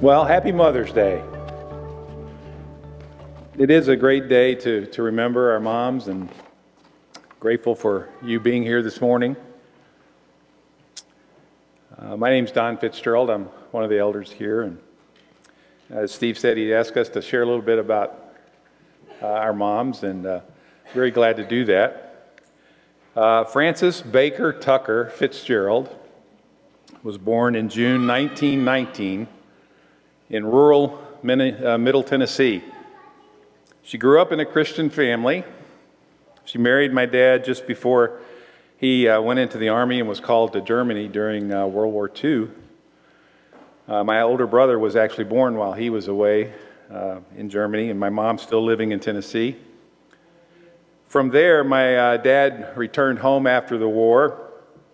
Well, happy Mother's Day. It is a great day to remember our moms, and grateful for you being here this morning. My name's Don Fitzgerald. I'm one of the elders here, and as Steve said, he asked us to share a little bit about our moms, and very glad to do that. Frances Baker Tucker Fitzgerald was born in June 1919 in rural Middle Tennessee. She grew up in a Christian family. She married my dad just before he went into the Army and was called to Germany during World War II. My older brother was actually born while he was away in Germany, and my mom's still living in Tennessee. From there, my dad returned home after the war,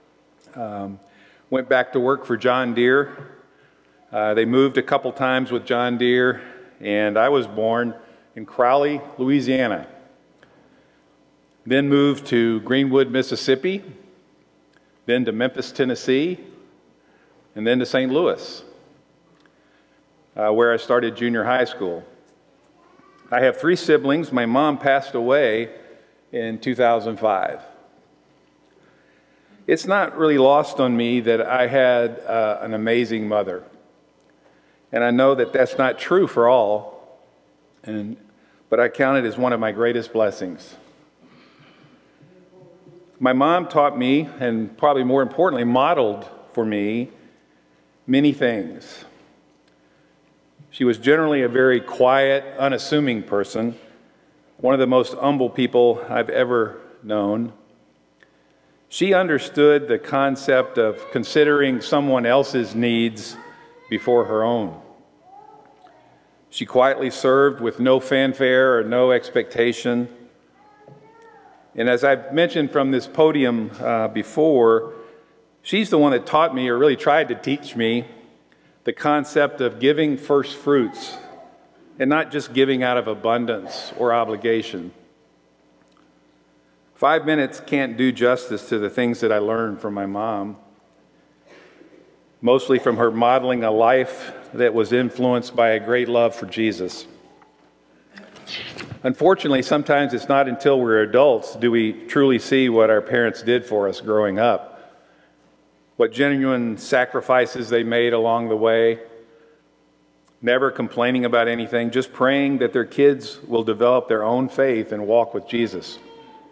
went back to work for John Deere. They moved a couple times with John Deere, and I was born in Crowley, Louisiana. Then moved to Greenwood, Mississippi, then to Memphis, Tennessee, and then to St. Louis, where I started junior high school. I have 3 siblings. My mom passed away in 2005. It's not really lost on me that I had an amazing mother. And I know that that's not true for all, but I count it as one of my greatest blessings. My mom taught me, and probably more importantly, modeled for me many things. She was generally a very quiet, unassuming person, one of the most humble people I've ever known. She understood the concept of considering someone else's needs before her own. She quietly served with no fanfare or no expectation. And as I've mentioned from this podium before, she's the one that taught me, or really tried to teach me, the concept of giving first fruits, and not just giving out of abundance or obligation. 5 minutes can't do justice to the things that I learned from my mom, mostly from her modeling a life that was influenced by a great love for Jesus. Unfortunately, sometimes it's not until we're adults do we truly see what our parents did for us growing up, what genuine sacrifices they made along the way, never complaining about anything, just praying that their kids will develop their own faith and walk with Jesus.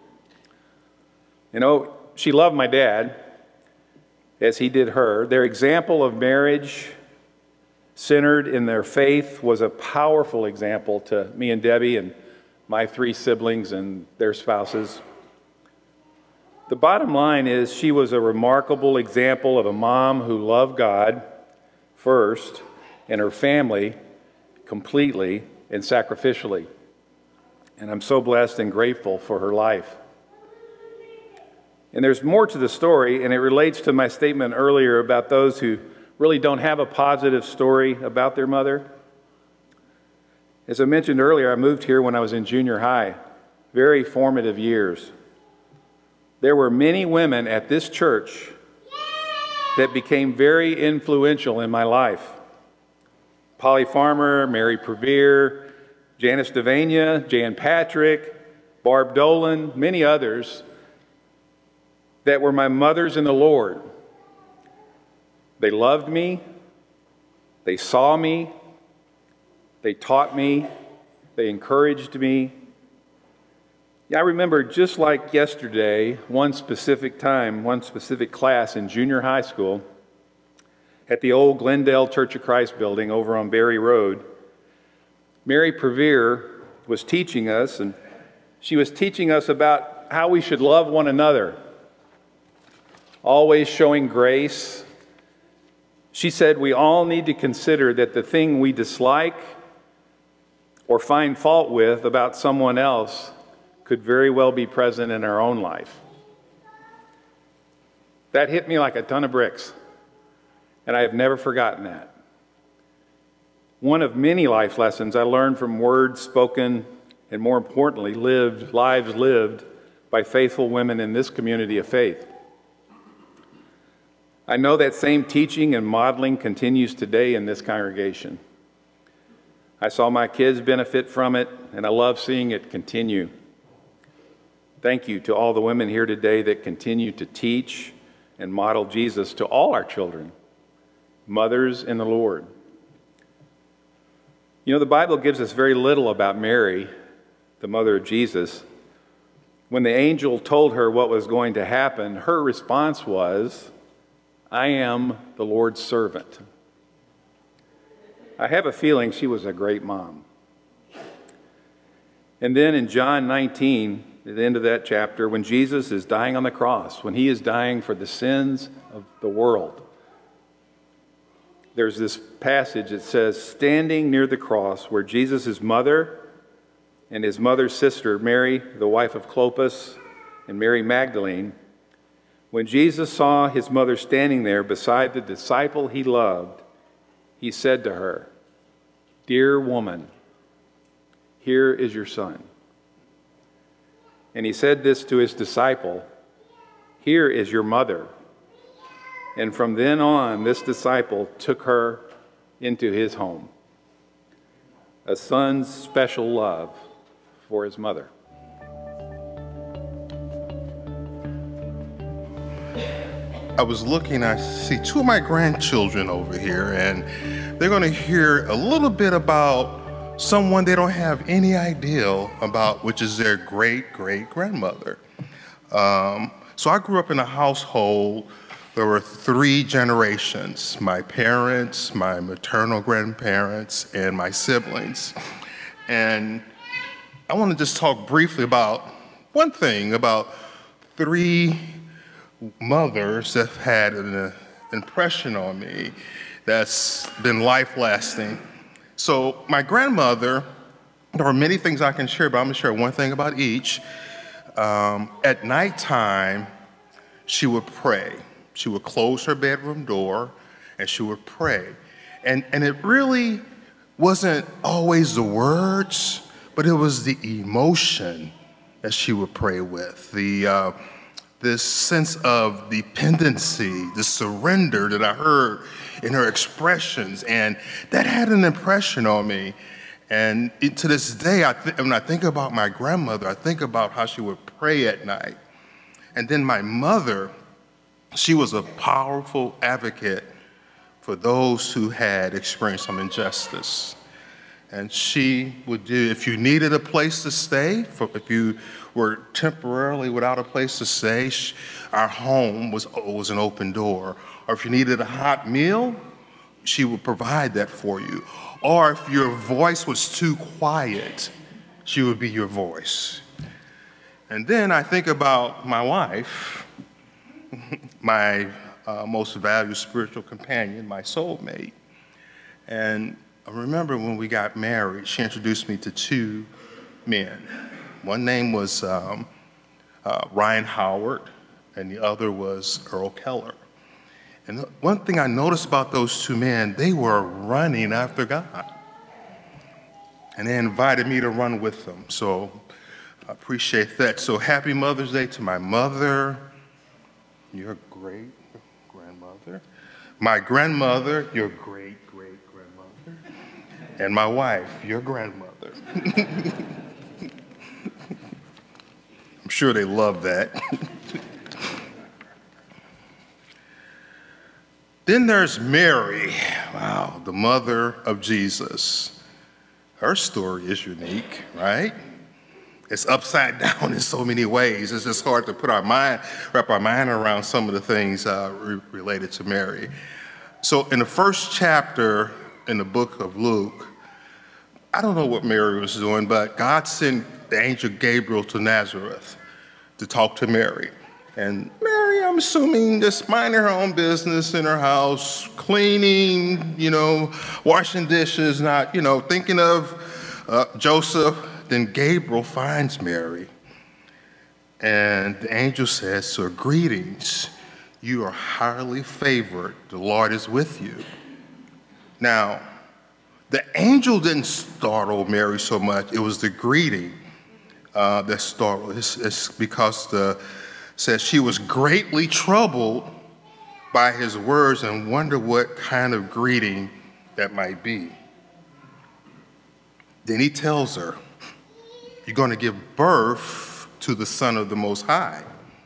You know, she loved my dad as he did her. Their example of marriage centered in their faith was a powerful example to me and Debbie and my 3 siblings and their spouses. The bottom line is she was a remarkable example of a mom who loved God first and her family completely and sacrificially. And I'm so blessed and grateful for her life. And there's more to the story, and it relates to my statement earlier about those who really don't have a positive story about their mother. As I mentioned earlier, I moved here when I was in junior high, very formative years. There were many women at this church that became very influential in my life. Polly Farmer, Mary Prevere, Janice Devania, Jan Patrick, Barb Dolan, many others that were my mothers in the Lord. They loved me, they saw me, they taught me, they encouraged me. I remember just like yesterday, one specific time, one specific class in junior high school at the old Glendale Church of Christ building over on Berry Road. Mary Prevere was teaching us, and she was teaching us about how we should love one another, always showing grace. She said we all need to consider that the thing we dislike or find fault with about someone else could very well be present in our own life. That hit me like a ton of bricks, and I have never forgotten that. One of many life lessons I learned from words spoken and, more importantly, lives lived by faithful women in this community of faith. I know that same teaching and modeling continues today in this congregation. I saw my kids benefit from it, and I love seeing it continue. Thank you to all the women here today that continue to teach and model Jesus to all our children, mothers in the Lord. You know, the Bible gives us very little about Mary, the mother of Jesus. When the angel told her what was going to happen, her response was, "I am the Lord's servant." I have a feeling she was a great mom. And then in John 19, at the end of that chapter, when Jesus is dying on the cross, when he is dying for the sins of the world, there's this passage that says, standing near the cross where Jesus' mother and his mother's sister, Mary, the wife of Clopas, and Mary Magdalene, when Jesus saw his mother standing there beside the disciple he loved, he said to her, "Dear woman, here is your son." And he said this to his disciple, "Here is your mother." And from then on, this disciple took her into his home. A son's special love for his mother. I was looking, I see two of my grandchildren over here, and they're going to hear a little bit about someone they don't have any idea about, which is their great-great-grandmother. So I grew up in a household. There were three generations: my parents, my maternal grandparents, and my siblings. And I want to just talk briefly about one thing about three mothers that have had an impression on me that's been life-lasting. So my grandmother, there are many things I can share, but I'm going to share one thing about each. At nighttime, she would pray. She would close her bedroom door, and she would pray. And it really wasn't always the words, but it was the emotion that she would pray with, this sense of dependency, the surrender that I heard in her expressions, and that had an impression on me. And to this day, when I think about my grandmother, I think about how she would pray at night. And then my mother, she was a powerful advocate for those who had experienced some injustice. And she would do, if you needed a place to stay, if you were temporarily without a place to stay, our home was an open door. Or if you needed a hot meal, she would provide that for you. Or if your voice was too quiet, she would be your voice. And then I think about my wife, my most valued spiritual companion, my soulmate. And I remember when we got married, she introduced me to two men. One name was Ryan Howard, and the other was Earl Keller. And one thing I noticed about those two men, they were running after God. And they invited me to run with them. So I appreciate that. So happy Mother's Day to my mother, your great-grandmother, my grandmother, your great-great-grandmother, and my wife, your grandmother. I'm sure they love that. Then there's Mary, wow, the mother of Jesus. Her story is unique, right? It's upside down in so many ways. It's just hard to wrap our mind around some of the things related to Mary. So in the first chapter in the book of Luke, I don't know what Mary was doing, but God sent the angel Gabriel to Nazareth to talk to Mary. And Mary, I'm assuming, just minding her own business in her house, cleaning, washing dishes, not, thinking of Joseph. Then Gabriel finds Mary, and the angel says to her, "Greetings, you are highly favored. The Lord is with you." Now, the angel didn't startle Mary so much. It was the greeting that startled. It's because says she was greatly troubled by his words and wondered what kind of greeting that might be. Then he tells her, you're going to give birth to the Son of the Most High.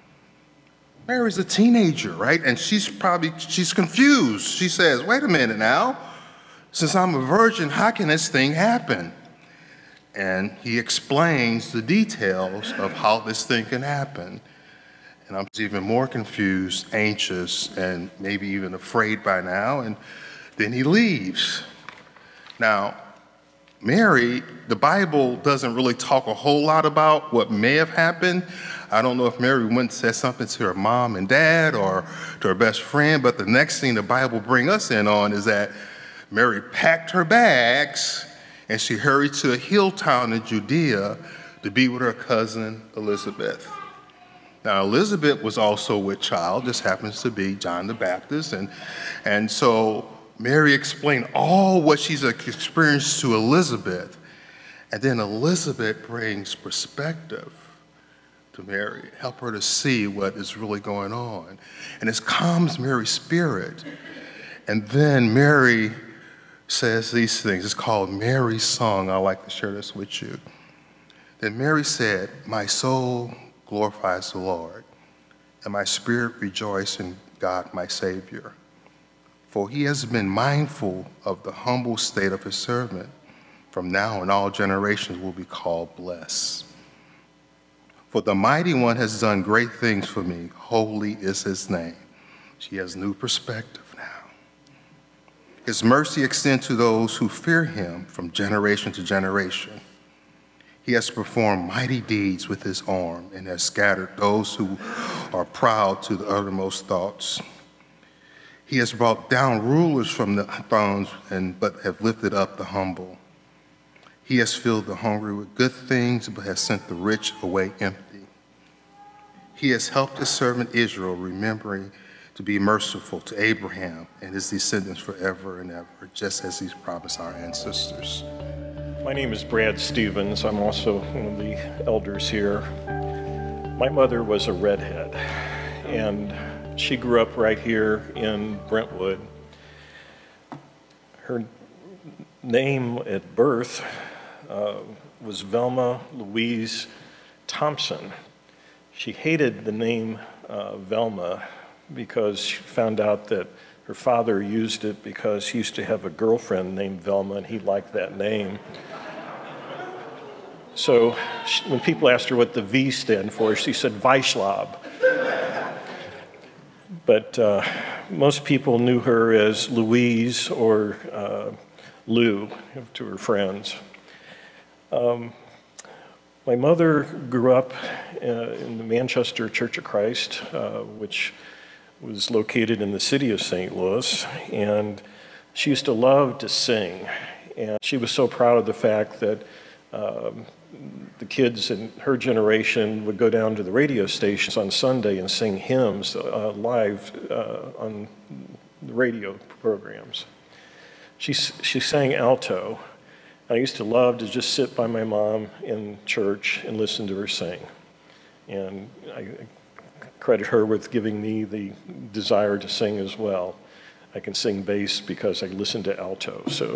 Mary's a teenager, right? And she's confused. She says, wait a minute now. Since I'm a virgin, how can this thing happen? And he explains the details of how this thing can happen. And I'm even more confused, anxious, and maybe even afraid by now. And then he leaves. Now, Mary, the Bible doesn't really talk a whole lot about what may have happened. I don't know if Mary went and said something to her mom and dad or to her best friend, but the next thing the Bible brings us in on is that Mary packed her bags and she hurried to a hill town in Judea to be with her cousin Elizabeth. Now, Elizabeth was also with child. This happens to be John the Baptist. And so Mary explained all what she's experienced to Elizabeth. And then Elizabeth brings perspective to Mary, help her to see what is really going on. And it calms Mary's spirit. And then Mary says these things. It's called Mary's Song. I'd like to share this with you. Then Mary said, my soul glorifies the Lord, and my spirit rejoices in God, my Savior. For he has been mindful of the humble state of his servant. From now on, all generations will be called blessed. For the Mighty One has done great things for me. Holy is his name. She has new perspective now. His mercy extends to those who fear him from generation to generation. He has performed mighty deeds with his arm and has scattered those who are proud to the uttermost thoughts. He has brought down rulers from the thrones but have lifted up the humble. He has filled the hungry with good things, but has sent the rich away empty. He has helped his servant Israel, remembering to be merciful to Abraham and his descendants forever and ever, just as he's promised our ancestors. My name is Brad Stevens. I'm also one of the elders here. My mother was a redhead, and she grew up right here in Brentwood. Her name at birth was Velma Louise Thompson. She hated the name Velma because she found out that her father used it because he used to have a girlfriend named Velma and he liked that name. So when people asked her what the V stand for, she said Weishlab. But most people knew her as Louise or Lou to her friends. My mother grew up in the Manchester Church of Christ, which was located in the city of St. Louis, and she used to love to sing. And she was so proud of the fact that the kids in her generation would go down to the radio stations on Sunday and sing hymns live on the radio programs. She sang alto. I used to love to just sit by my mom in church and listen to her sing. And I credit her with giving me the desire to sing as well. I can sing bass because I listen to alto. So,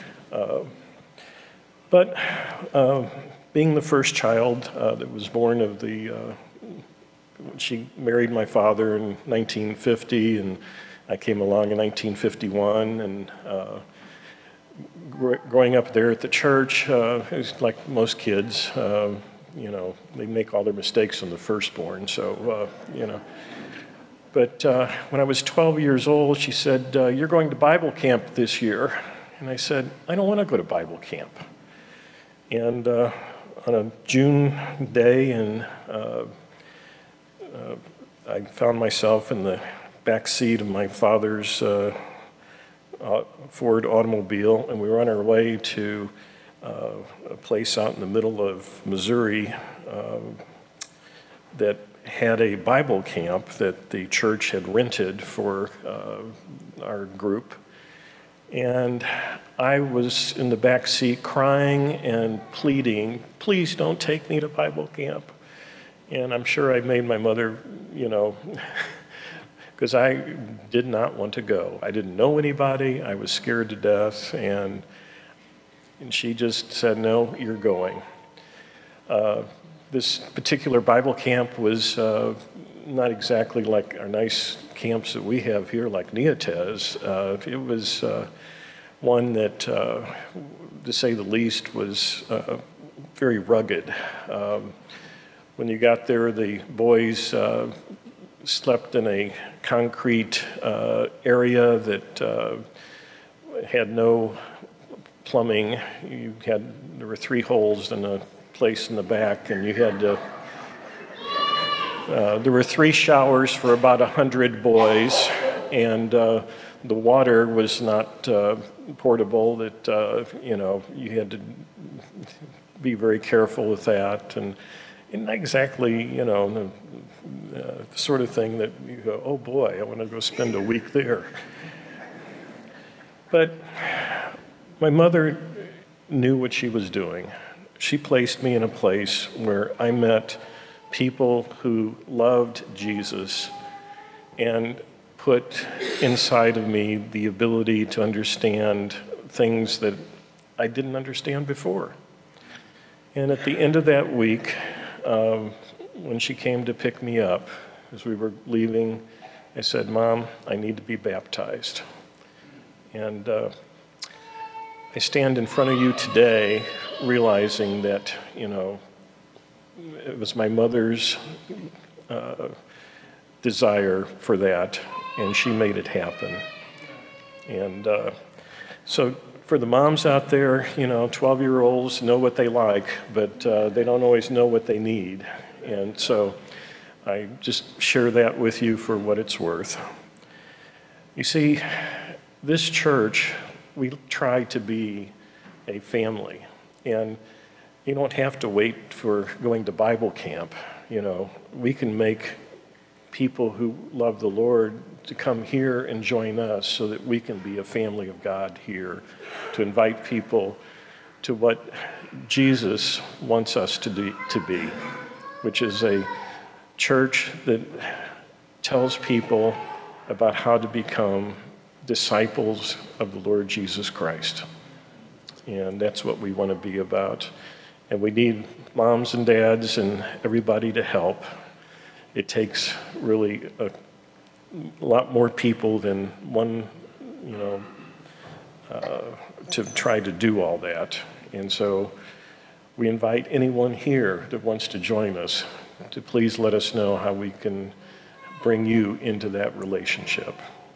but being the first child that was born of she married my father in 1950, and I came along in 1951, and growing up there at the church, it was like most kids, they make all their mistakes on the firstborn, so, But when I was 12 years old, she said, you're going to Bible camp this year. And I said, I don't want to go to Bible camp. And on a June day, I found myself in the back seat of my father's Ford automobile, and we were on our way to a place out in the middle of Missouri that had a Bible camp that the church had rented for our group. And I was in the back seat crying and pleading, please don't take me to Bible camp. And I'm sure I made my mother, because I did not want to go. I didn't know anybody. I was scared to death. And And she just said, no, you're going. This particular Bible camp was not exactly like our nice camps that we have here, like Neotez. It was one that, to say the least, was very rugged. When you got there, the boys slept in a concrete area that had no plumbing. There were 3 holes in a place in the back, and you had to, there were 3 showers for about 100 boys, and the water was not portable, that, you had to be very careful with that, and not exactly, the sort of thing that you go, oh boy, I want to go spend a week there. But my mother knew what she was doing. She placed me in a place where I met people who loved Jesus and put inside of me the ability to understand things that I didn't understand before. And at the end of that week, when she came to pick me up, as we were leaving, I said, Mom, I need to be baptized. And I stand in front of you today realizing that, it was my mother's desire for that, and she made it happen. And so for the moms out there, 12-year-olds know what they like, but they don't always know what they need. And so I just share that with you for what it's worth. You see, this church, we try to be a family. And you don't have to wait for going to Bible camp. We can make people who love the Lord to come here and join us so that we can be a family of God here, to invite people to what Jesus wants us to be, which is a church that tells people about how to become disciples of the Lord Jesus Christ. And that's what we want to be about. And we need moms and dads and everybody to help. It takes really a lot more people than one, to try to do all that. And so we invite anyone here that wants to join us to please let us know how we can bring you into that relationship.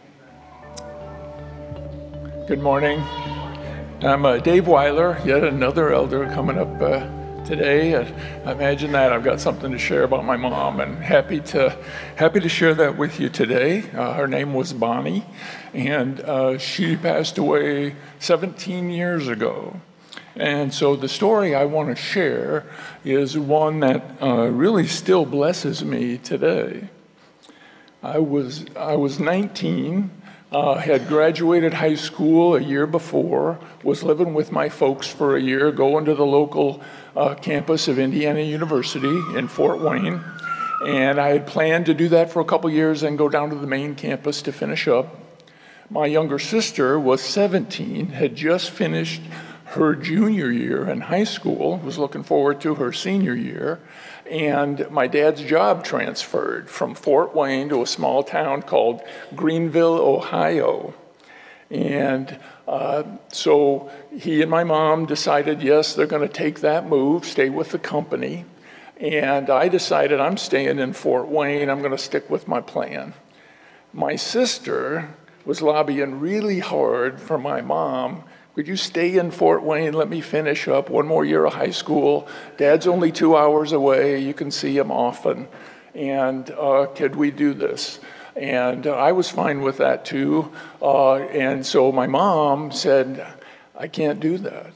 Good morning. I'm Dave Weiler, yet another elder coming up today. I imagine that I've got something to share about my mom, and happy to share that with you today. Her name was Bonnie, and she passed away 17 years ago. And so the story I want to share is one that really still blesses me today. I was 19. Had graduated high school a year before, was living with my folks for a year, going to the local campus of Indiana University in Fort Wayne. And I had planned to do that for a couple years and go down to the main campus to finish up. My younger sister was 17, had just finished her junior year in high school, was looking forward to her senior year. And my dad's job transferred from Fort Wayne to a small town called Greenville, Ohio. And so he and my mom decided, yes, they're going to take that move, stay with the company. And I decided I'm staying in Fort Wayne. I'm going to stick with my plan. My sister was lobbying really hard for my mom. Could you stay in Fort Wayne, let me finish up one more year of high school? Dad's only 2 hours away, you can see him often. And could we do this? And I was fine with that too. And so my mom said, I can't do that.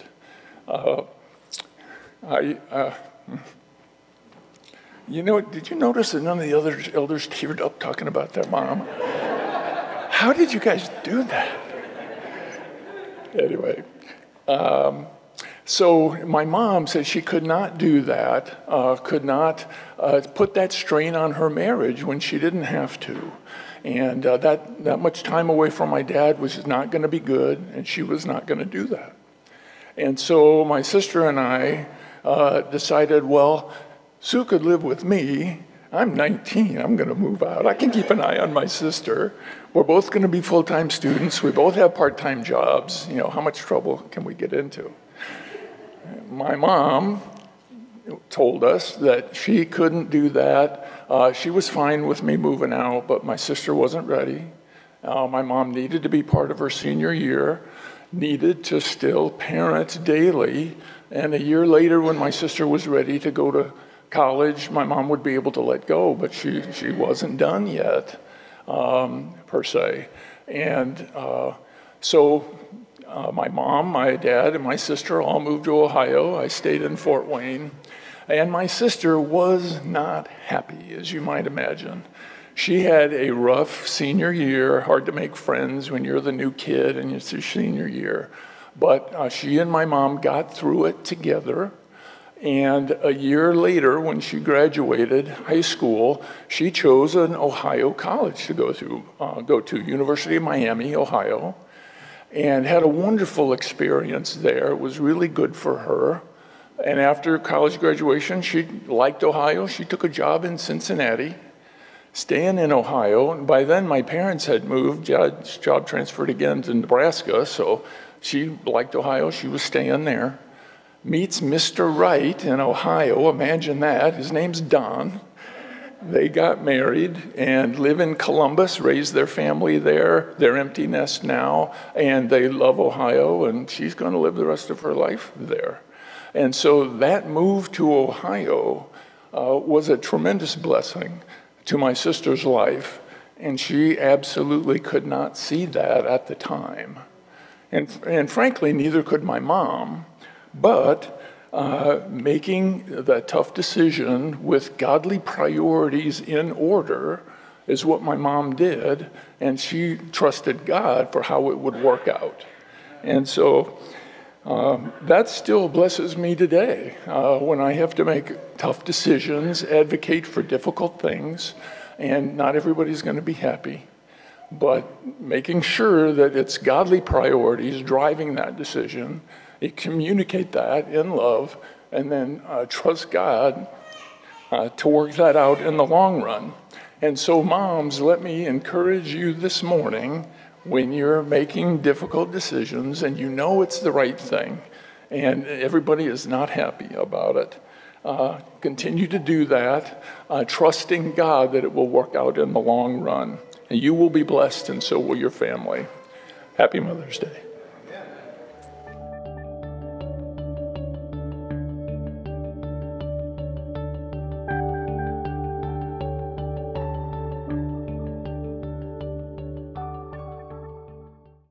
Did you notice that none of the other elders teared up talking about their mom? How did you guys do that? Anyway, so my mom said she could not do that, could not put that strain on her marriage when she didn't have to. And that much time away from my dad was not going to be good, and she was not going to do that. And so my sister and I decided, well, Sue could live with me. I'm 19, I'm gonna move out. I can keep an eye on my sister. We're both gonna be full-time students. We both have part-time jobs. You know, how much trouble can we get into? My mom told us that she couldn't do that. She was fine with me moving out, but my sister wasn't ready. My mom needed to be part of her senior year, needed to still parent daily, and a year later when my sister was ready to go to college, my mom would be able to let go, but she wasn't done yet, per se. And so my mom, my dad, and my sister all moved to Ohio. I stayed in Fort Wayne. And my sister was not happy, as you might imagine. She had a rough senior year, hard to make friends when you're the new kid and it's your senior year. But she and my mom got through it together. And a year later, when she graduated high school, she chose an Ohio college to go to University of Miami, Ohio, and had a wonderful experience there. It was really good for her. And after college graduation, she liked Ohio. She took a job in Cincinnati, staying in Ohio. And by then, my parents had moved. Job transferred again to Nebraska, so she liked Ohio. She was staying there. Meets Mr. Wright in Ohio. Imagine that. His name's Don. They got married and live in Columbus, raised their family there. They're empty nest now, and they love Ohio, and she's going to live the rest of her life there. And so that move to Ohio was a tremendous blessing to my sister's life, and she absolutely could not see that at the time. And frankly, neither could my mom, but making that tough decision with godly priorities in order is what my mom did, and she trusted God for how it would work out. And so that still blesses me today when I have to make tough decisions, advocate for difficult things, and not everybody's going to be happy. But making sure that it's godly priorities driving that decision, you communicate that in love, and then trust God to work that out in the long run. And so moms, let me encourage you this morning, when you're making difficult decisions and you know it's the right thing and everybody is not happy about it, continue to do that, trusting God that it will work out in the long run. And you will be blessed, and so will your family. Happy Mother's Day.